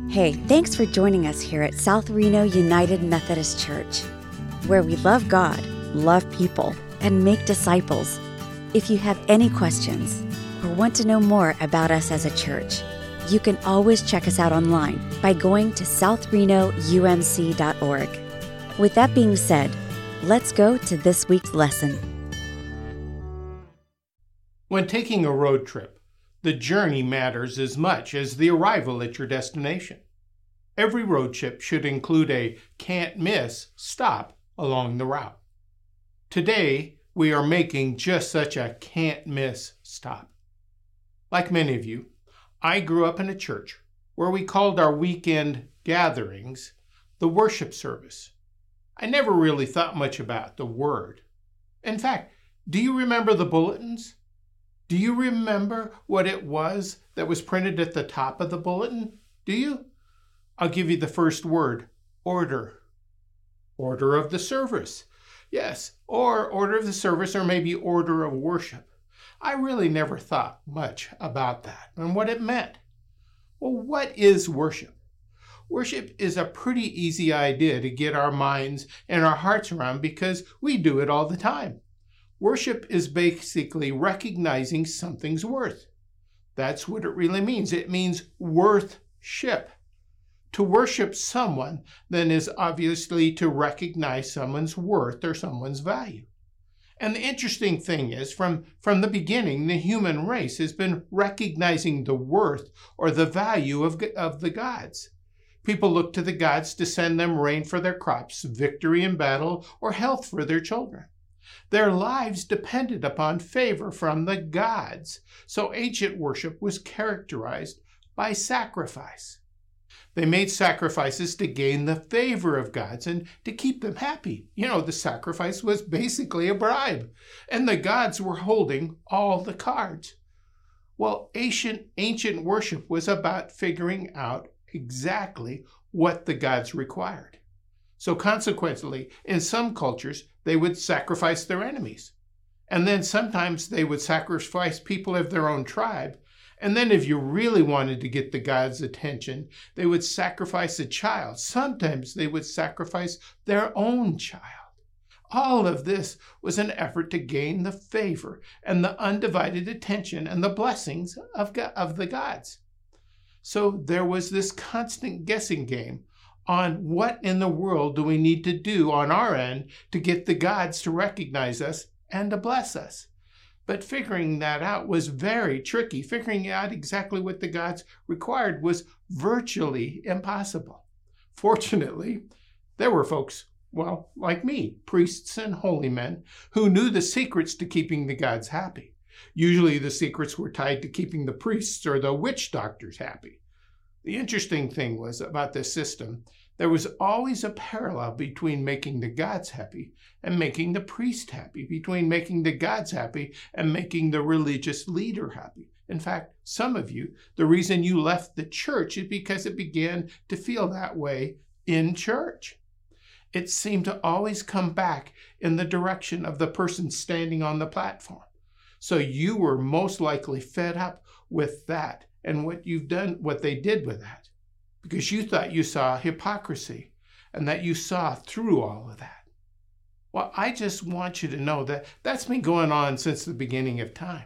Hey, thanks for joining us here at South Reno United Methodist Church, where we love God, love people, and make disciples. If you have any questions or want to know more about us as a church, you can always check us out online by going to southrenoumc.org. With that being said, let's go to this week's lesson. When taking a road trip, the journey matters as much as the arrival at your destination. Every road trip should include a can't-miss stop along the route. Today, we are making just such a can't-miss stop. Like many of you, I grew up in a church where we called our weekend gatherings the worship service. I never really thought much about the word. In fact, do you remember the bulletins? Do you remember what it was that was printed at the top of the bulletin? Do you? I'll give you the first word, order. Order of the service. Yes, or order of the service, or maybe order of worship. I really never thought much about that and what it meant. Well, what is worship? Worship is a pretty easy idea to get our minds and our hearts around because we do it all the time. Worship is basically recognizing something's worth. That's what it really means. It means worth-ship. To worship someone, then, is obviously to recognize someone's worth or someone's value. And the interesting thing is, from the beginning, the human race has been recognizing the worth or the value of the gods. People look to the gods to send them rain for their crops, victory in battle, or health for their children. Their lives depended upon favor from the gods, so ancient worship was characterized by sacrifice. They made sacrifices to gain the favor of gods and to keep them happy. The sacrifice was basically a bribe, and the gods were holding all the cards. Well, ancient worship was about figuring out exactly what the gods required. So consequently, in some cultures, they would sacrifice their enemies. And then sometimes they would sacrifice people of their own tribe. And then if you really wanted to get the gods' attention, they would sacrifice a child. Sometimes they would sacrifice their own child. All of this was an effort to gain the favor and the undivided attention and the blessings of the gods. So there was this constant guessing game on what in the world do we need to do on our end to get the gods to recognize us and to bless us. But figuring that out was very tricky. Figuring out exactly what the gods required was virtually impossible. Fortunately, there were folks, like me, priests and holy men, who knew the secrets to keeping the gods happy. Usually the secrets were tied to keeping the priests or the witch doctors happy. The interesting thing was about this system, there was always a parallel between making the gods happy and making the priest happy, between making the gods happy and making the religious leader happy. In fact, some of you, the reason you left the church is because it began to feel that way in church. It seemed to always come back in the direction of the person standing on the platform. So you were most likely fed up with that and what they did with that, because you thought you saw hypocrisy and that you saw through all of that. Well, I just want you to know that that's been going on since the beginning of time.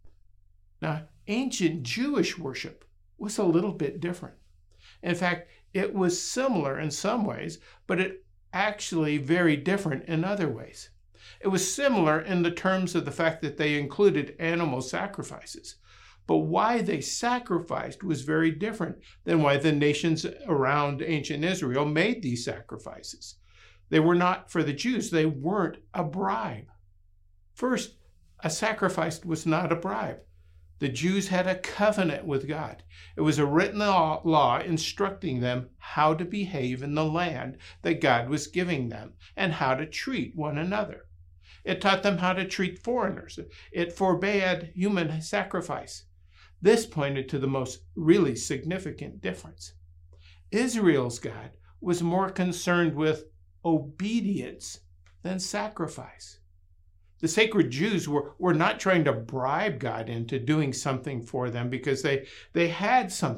Now, ancient Jewish worship was a little bit different. In fact, it was similar in some ways, but it actually very different in other ways. It was similar in the terms of the fact that they included animal sacrifices. But why they sacrificed was very different than why the nations around ancient Israel made these sacrifices. They were not for the Jews. They weren't a bribe. First, a sacrifice was not a bribe. The Jews had a covenant with God. It was a written law instructing them how to behave in the land that God was giving them and how to treat one another. It taught them how to treat foreigners. It forbade human sacrifice. This pointed to the most really significant difference. Israel's God was more concerned with obedience than sacrifice. The sacred Jews were not trying to bribe God into doing something for them because they had something.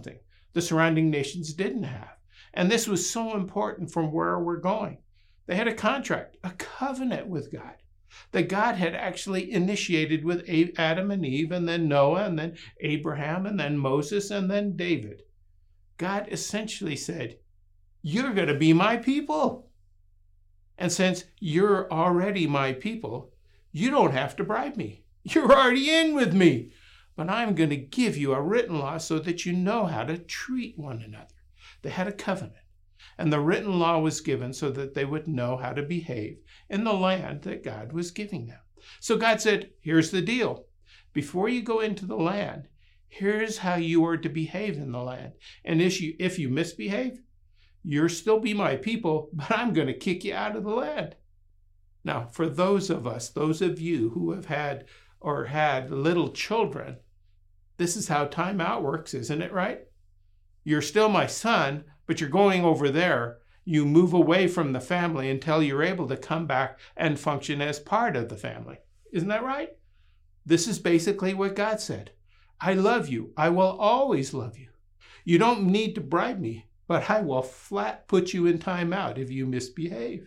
the surrounding nations didn't have. And this was so important from where we're going. They had a contract, a covenant with God, that God had actually initiated with Adam and Eve, and then Noah, and then Abraham, and then Moses, and then David. God essentially said, you're going to be my people. And since you're already my people, you don't have to bribe me. You're already in with me. But I'm going to give you a written law so that you know how to treat one another. They had a covenant. And the written law was given so that they would know how to behave in the land that God was giving them. So God said, here's the deal. Before you go into the land, here's how you are to behave in the land. And if you misbehave, you'll still be my people, but I'm going to kick you out of the land. Now, for those of you who have had little children, this is how time out works, isn't it, right? You're still my son, but you're going over there. You move away from the family until you're able to come back and function as part of the family. Isn't that right? This is basically what God said. I love you. I will always love you. You don't need to bribe me, but I will flat put you in time out if you misbehave.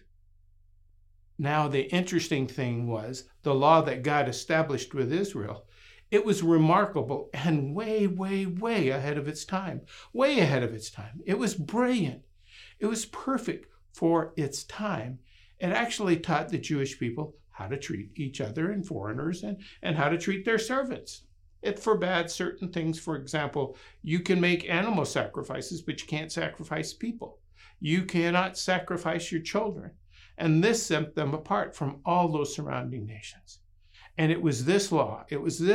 Now, the interesting thing was the law that God established with Israel. It was remarkable and way, way, way ahead of its time. Way ahead of its time. It was brilliant. It was perfect for its time. It actually taught the Jewish people how to treat each other and foreigners and how to treat their servants. It forbade certain things. For example, you can make animal sacrifices, but you can't sacrifice people. You cannot sacrifice your children. And this set them apart from all those surrounding nations. And it was this law,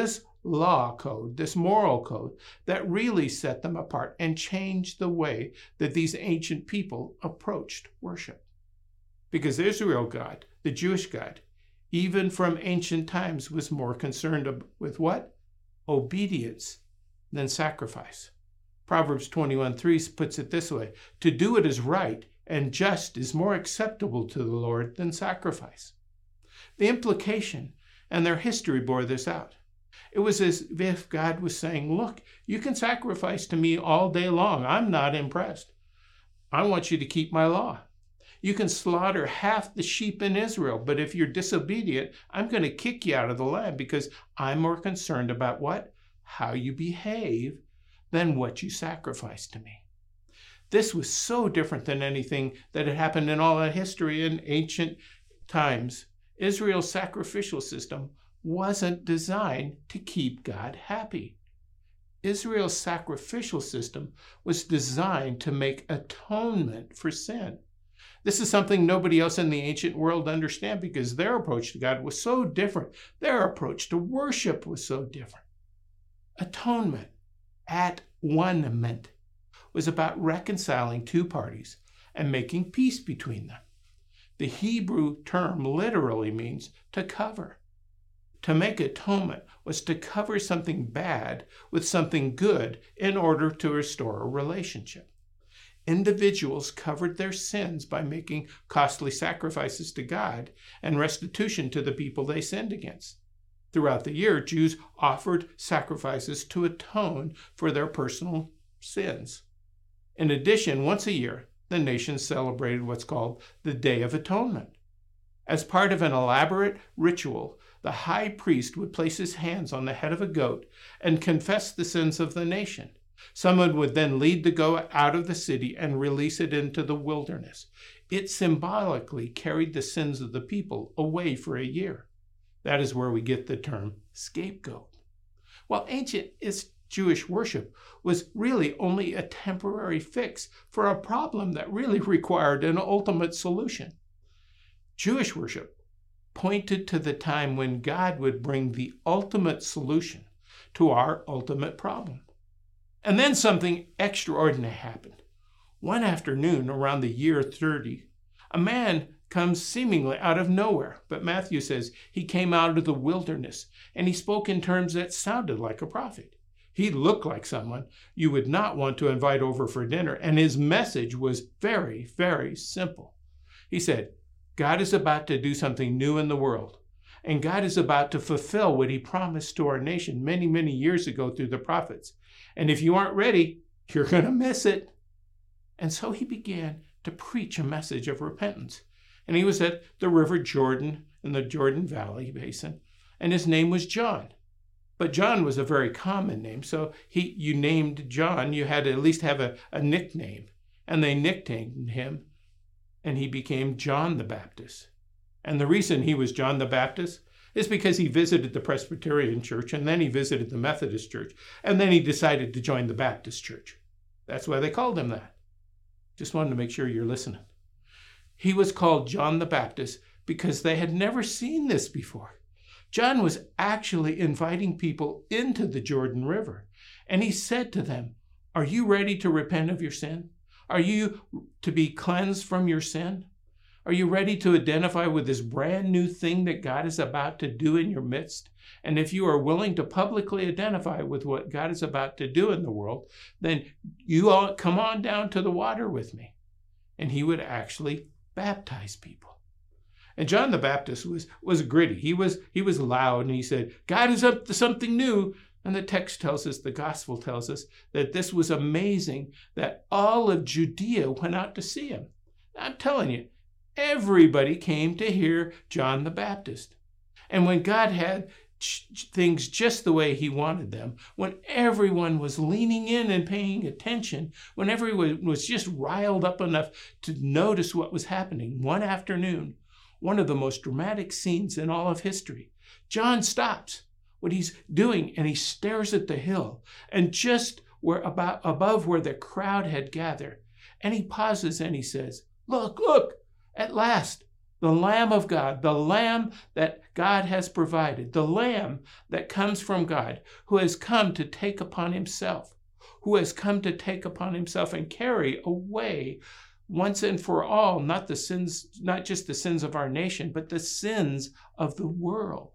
law code, this moral code, that really set them apart and changed the way that these ancient people approached worship. Because Israel God, the Jewish God, even from ancient times, was more concerned with what? Obedience than sacrifice. Proverbs 21:3 puts it this way: to do it is right and just is more acceptable to the Lord than sacrifice. The implication and their history bore this out. It was as if God was saying, look, you can sacrifice to me all day long. I'm not impressed. I want you to keep my law. You can slaughter half the sheep in Israel, but if you're disobedient, I'm going to kick you out of the land because I'm more concerned about what? How you behave than what you sacrifice to me. This was so different than anything that had happened in all that history in ancient times. Israel's sacrificial system wasn't designed to keep God happy. Israel's sacrificial system was designed to make atonement for sin. This is something nobody else in the ancient world understood because their approach to God was so different. Their approach to worship was so different. Atonement, at-one-ment, was about reconciling two parties and making peace between them. The Hebrew term literally means to cover. To make atonement was to cover something bad with something good in order to restore a relationship. Individuals covered their sins by making costly sacrifices to God and restitution to the people they sinned against. Throughout the year, Jews offered sacrifices to atone for their personal sins. In addition, once a year, the nation celebrated what's called the Day of Atonement. As part of an elaborate ritual, the high priest would place his hands on the head of a goat and confess the sins of the nation. Someone would then lead the goat out of the city and release it into the wilderness. It symbolically carried the sins of the people away for a year. That is where we get the term scapegoat. While ancient Jewish worship was really only a temporary fix for a problem that really required an ultimate solution, Jewish worship pointed to the time when God would bring the ultimate solution to our ultimate problem. And then something extraordinary happened. One afternoon around the year 30, a man comes seemingly out of nowhere, but Matthew says he came out of the wilderness and he spoke in terms that sounded like a prophet. He looked like someone you would not want to invite over for dinner, and his message was very, very simple. He said, God is about to do something new in the world, and God is about to fulfill what he promised to our nation many, many years ago through the prophets. And if you aren't ready, You're going to miss it. And so he began to preach a message of repentance. And he was at the River Jordan in the Jordan Valley Basin, and his name was John. But John was a very common name, so you named John, you had to at least have a nickname. And they nicknamed him, and he became John the Baptist. And the reason he was John the Baptist is because he visited the Presbyterian Church, and then he visited the Methodist Church, and then he decided to join the Baptist Church. That's why they called him that. Just wanted to make sure you're listening. He was called John the Baptist because they had never seen this before. John was actually inviting people into the Jordan River, and he said to them, "Are you ready to repent of your sin? Are you to be cleansed from your sin? Are you ready to identify with this brand new thing that God is about to do in your midst? And if you are willing to publicly identify with what God is about to do in the world, then you all come on down to the water with me." And he would actually baptize people. And John the Baptist was gritty. He was loud, and he said, "God is up to something new." And the text tells us, the gospel tells us, that this was amazing, that all of Judea went out to see him. I'm telling you, everybody came to hear John the Baptist. And when God had things just the way he wanted them, when everyone was leaning in and paying attention, when everyone was just riled up enough to notice what was happening, one afternoon, one of the most dramatic scenes in all of history, John stops what he's doing and he stares at the hill, and just above where the crowd had gathered, and he pauses and he says, "Look, at last, the Lamb of God, the Lamb that God has provided, the Lamb that comes from God, who has come to take upon himself and carry away once and for all, not just the sins of our nation, but the sins of the world."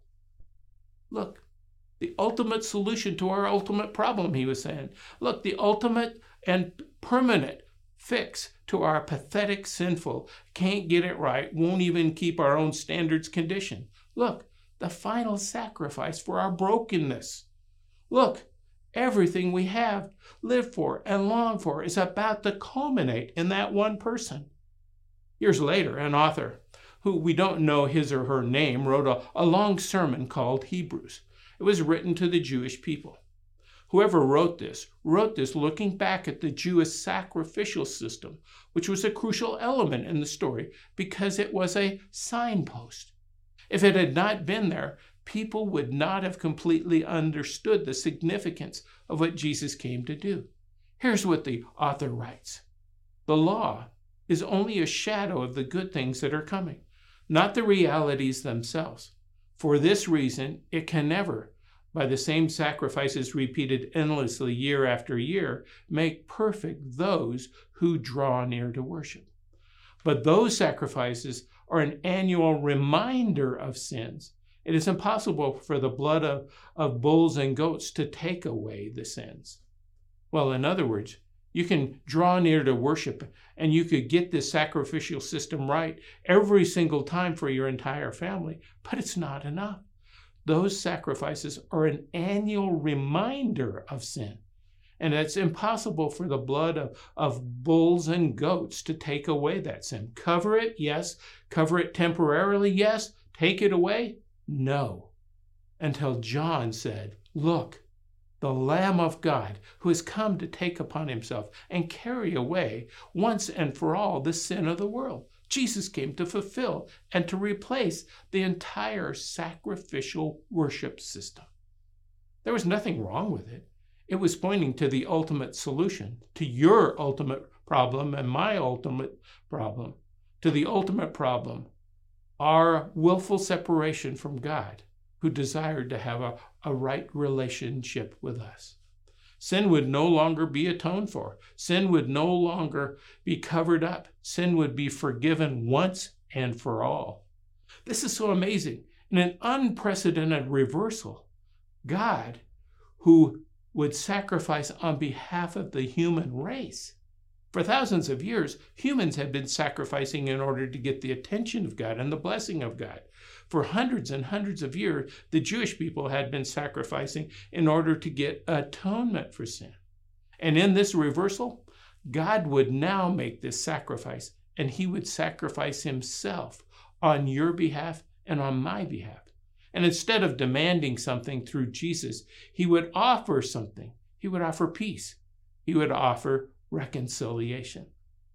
Look, the ultimate solution to our ultimate problem, he was saying. Look, the ultimate and permanent fix to our pathetic, sinful, can't get it right, won't even keep our own standards condition. Look, the final sacrifice for our brokenness. Look, everything we have lived for and longed for is about to culminate in that one person. Years later, an author, who we don't know his or her name, wrote a long sermon called Hebrews. It was written to the Jewish people. Whoever wrote this looking back at the Jewish sacrificial system, which was a crucial element in the story because it was a signpost. If it had not been there, people would not have completely understood the significance of what Jesus came to do. Here's what the author writes. The law is only a shadow of the good things that are coming, not the realities themselves. For this reason, it can never, by the same sacrifices repeated endlessly year after year, make perfect those who draw near to worship. But those sacrifices are an annual reminder of sins. It is impossible for the blood of bulls and goats to take away the sins. Well, in other words, you can draw near to worship, and you could get this sacrificial system right every single time for your entire family, but it's not enough. Those sacrifices are an annual reminder of sin, and it's impossible for the blood of bulls and goats to take away that sin. Cover it, yes. Cover it temporarily, yes. Take it away, no. Until John said, "Look, the Lamb of God who has come to take upon himself and carry away once and for all the sin of the world." Jesus came to fulfill and to replace the entire sacrificial worship system. There was nothing wrong with it. It was pointing to the ultimate solution, to your ultimate problem and my ultimate problem, to the ultimate problem, our willful separation from God, who desired to have a right relationship with us. Sin would no longer be atoned for. Sin would no longer be covered up. Sin would be forgiven once and for all. This is so amazing. In an unprecedented reversal, God, who would sacrifice on behalf of the human race. For thousands of years, humans had been sacrificing in order to get the attention of God and the blessing of God. For hundreds and hundreds of years, the Jewish people had been sacrificing in order to get atonement for sin. And in this reversal, God would now make this sacrifice, and he would sacrifice himself on your behalf and on my behalf. And instead of demanding something through Jesus, he would offer something. He would offer peace. He would offer reconciliation.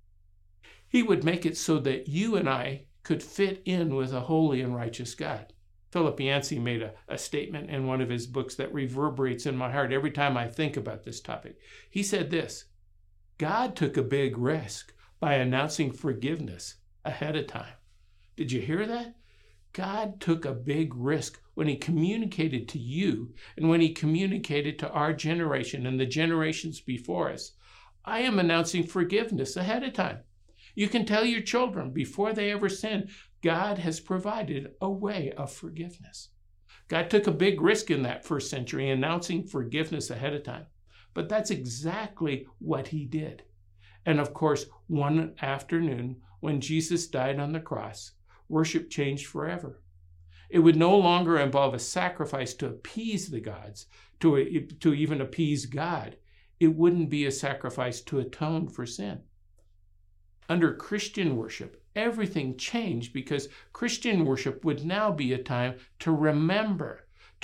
He would make it so that you and I could fit in with a holy and righteous God. Philip Yancey made a statement in one of his books that reverberates in my heart every time I think about this topic. He said this: God took a big risk by announcing forgiveness ahead of time. Did you hear that? God took a big risk when he communicated to you and when he communicated to our generation and the generations before us. I am announcing forgiveness ahead of time. You can tell your children before they ever sin, God has provided a way of forgiveness. God took a big risk in that first century, announcing forgiveness ahead of time. But that's exactly what he did. And of course, one afternoon when Jesus died on the cross, worship changed forever. It would no longer involve a sacrifice to appease the gods, to even appease God. It wouldn't be a sacrifice to atone for sin. Under Christian worship, everything changed because Christian worship would now be a time to remember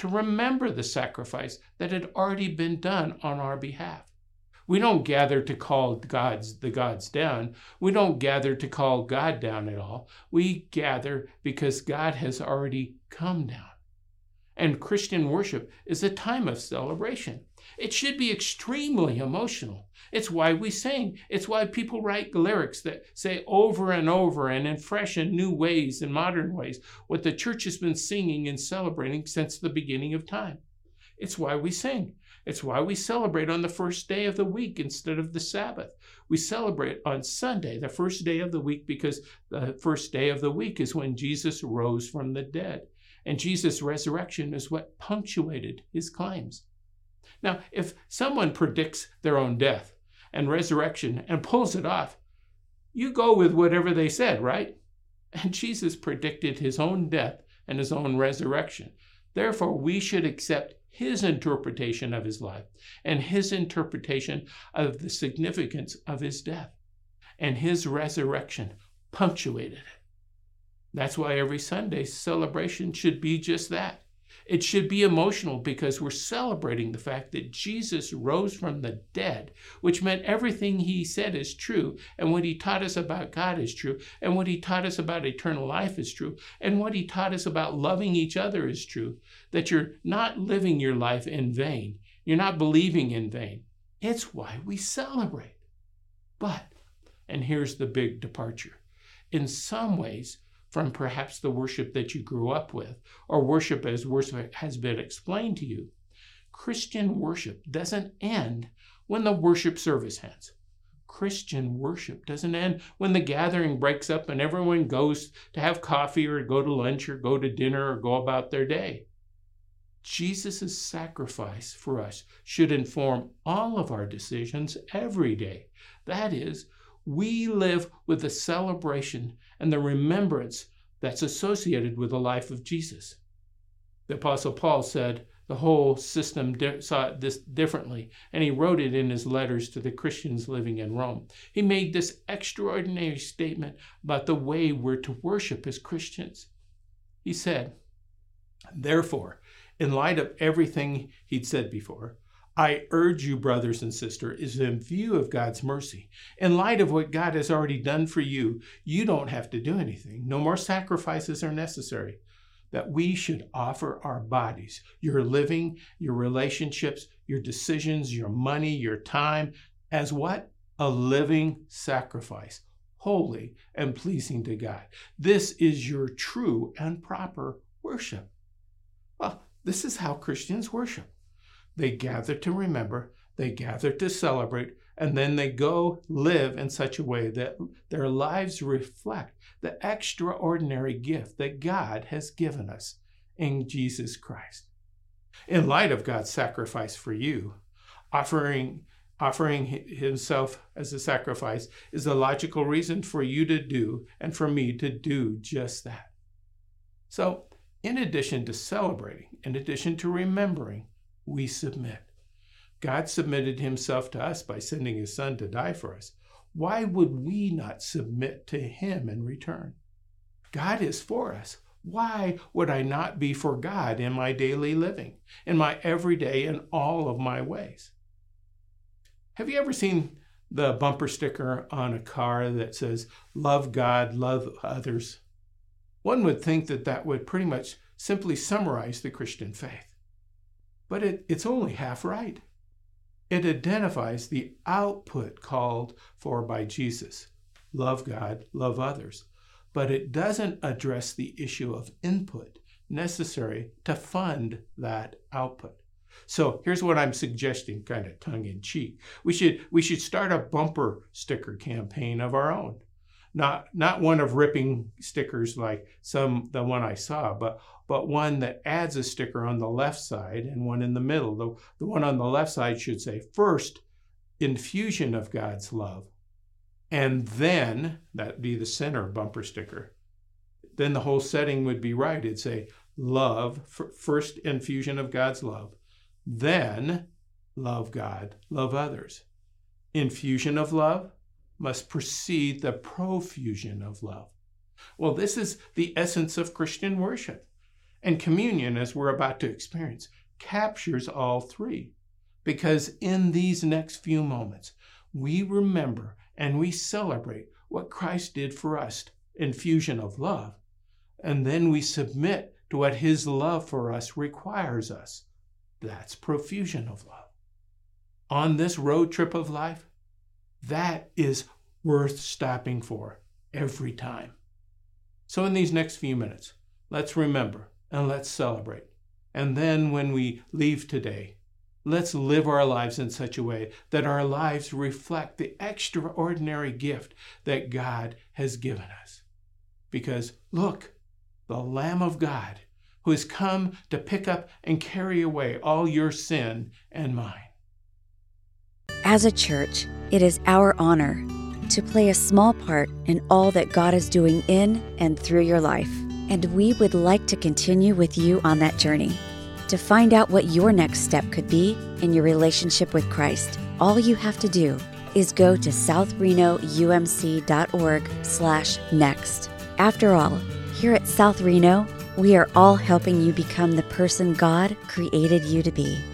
the sacrifice that had already been done on our behalf. We don't gather to call the gods down. We don't gather to call God down at all. We gather because God has already come down. And Christian worship is a time of celebration. It should be extremely emotional. It's why we sing. It's why people write lyrics that say over and over and in fresh and new ways and modern ways what the church has been singing and celebrating since the beginning of time. It's why we sing. It's why we celebrate on the first day of the week instead of the Sabbath. We celebrate on Sunday, the first day of the week, because the first day of the week is when Jesus rose from the dead. And Jesus' resurrection is what punctuated his claims. Now, if someone predicts their own death and resurrection and pulls it off, you go with whatever they said, right? And Jesus predicted his own death and his own resurrection. Therefore, we should accept his interpretation of his life and his interpretation of the significance of his death. And his resurrection punctuated it. That's why every Sunday celebration should be just that. It should be emotional because we're celebrating the fact that Jesus rose from the dead, which meant everything he said is true, and what he taught us about God is true, and what he taught us about eternal life is true, and what he taught us about loving each other is true, that you're not living your life in vain. You're not believing in vain. It's why we celebrate. But, and here's the big departure, in some ways, from perhaps the worship that you grew up with, or worship as worship has been explained to you, Christian worship doesn't end when the worship service ends. Christian worship doesn't end when the gathering breaks up and everyone goes to have coffee or go to lunch or go to dinner or go about their day. Jesus' sacrifice for us should inform all of our decisions every day. That is, we live with the celebration and the remembrance that's associated with the life of Jesus. The Apostle Paul said the whole system saw this differently, and he wrote it in his letters to the Christians living in Rome. He made this extraordinary statement about the way we're to worship as Christians. He said, therefore, in light of everything he'd said before, I urge you, brothers and sisters, in view of God's mercy, in light of what God has already done for you, you don't have to do anything. No more sacrifices are necessary. That we should offer our bodies, your living, your relationships, your decisions, your money, your time, as what? A living sacrifice, holy and pleasing to God. This is your true and proper worship. Well, this is how Christians worship. They gather to remember, they gather to celebrate, and then they go live in such a way that their lives reflect the extraordinary gift that God has given us in Jesus Christ. In light of God's sacrifice for you, offering himself as a sacrifice is a logical reason for you to do and for me to do just that. So, in addition to celebrating, in addition to remembering, we submit. God submitted himself to us by sending his son to die for us. Why would we not submit to him in return? God is for us. Why would I not be for God in my daily living, in my everyday, in all of my ways? Have you ever seen the bumper sticker on a car that says, "Love God, love others"? One would think that that would pretty much simply summarize the Christian faith. But it's only half right. It identifies the output called for by Jesus. Love God, love others. But it doesn't address the issue of input necessary to fund that output. So here's what I'm suggesting, kind of tongue-in-cheek. We should start a bumper sticker campaign of our own. Not one of ripping stickers like the one I saw, but one that adds a sticker on the left side and one in the middle. The one on the left side should say, first, infusion of God's love. And then, that'd be the center bumper sticker. Then the whole setting would be right. It'd say, love, first infusion of God's love. Then, love God, love others. Infusion of love must precede the profusion of love. Well, this is the essence of Christian worship. And communion, as we're about to experience, captures all three. Because in these next few moments, we remember and we celebrate what Christ did for us, infusion of love. And then we submit to what his love for us requires us. That's profusion of love. On this road trip of life, that is worth stopping for every time. So in these next few minutes, let's remember and let's celebrate. And then when we leave today, let's live our lives in such a way that our lives reflect the extraordinary gift that God has given us. Because look, the Lamb of God, who has come to pick up and carry away all your sin and mine. As a church, it is our honor to play a small part in all that God is doing in and through your life. And we would like to continue with you on that journey. To find out what your next step could be in your relationship with Christ, all you have to do is go to southrenoumc.org/next. After all, here at South Reno, we are all helping you become the person God created you to be.